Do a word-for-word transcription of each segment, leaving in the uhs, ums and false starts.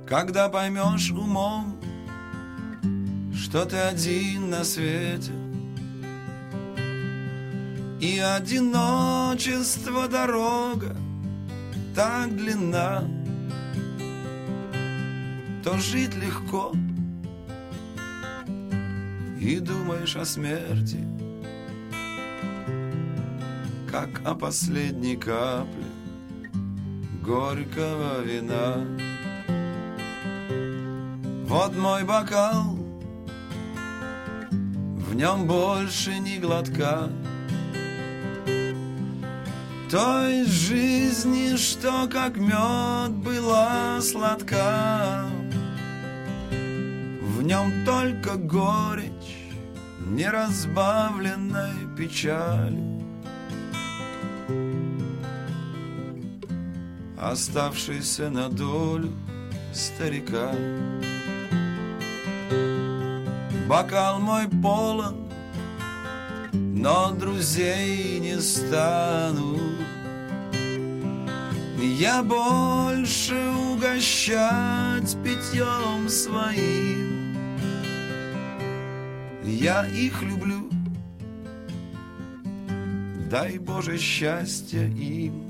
Когда поймешь умом, что ты один на свете, и одиночество дорога так длинна, то жить легко, и думаешь о смерти, как о последней капле горького вина. Вот мой бокал, в нем больше ни глотка той жизни, что как мед была сладка. В нем только горечь неразбавленной печали, оставшийся на долю старика. Бокал мой полон, но друзей не стану я больше угощать питьем своим. Я их люблю, дай Боже счастья им.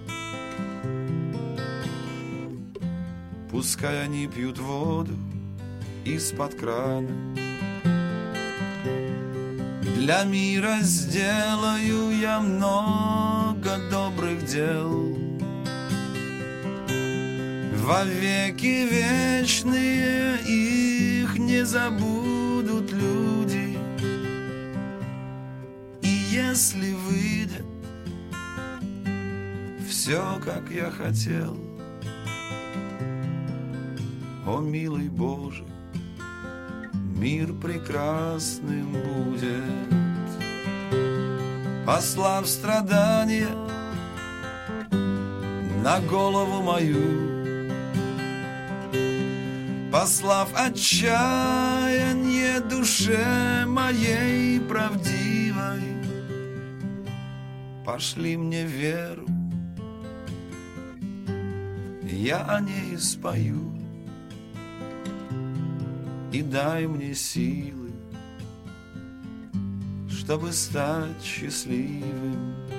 Пускай они пьют воду из-под крана. Для мира сделаю я много добрых дел. Во веки вечные их не забудут люди. И если выйдет все, как я хотел, о, милый Боже, мир прекрасным будет. Послав страдания на голову мою, послав отчаяние душе моей правдивой, пошли мне веру, я о ней спою. И дай мне силы, чтобы стать счастливым.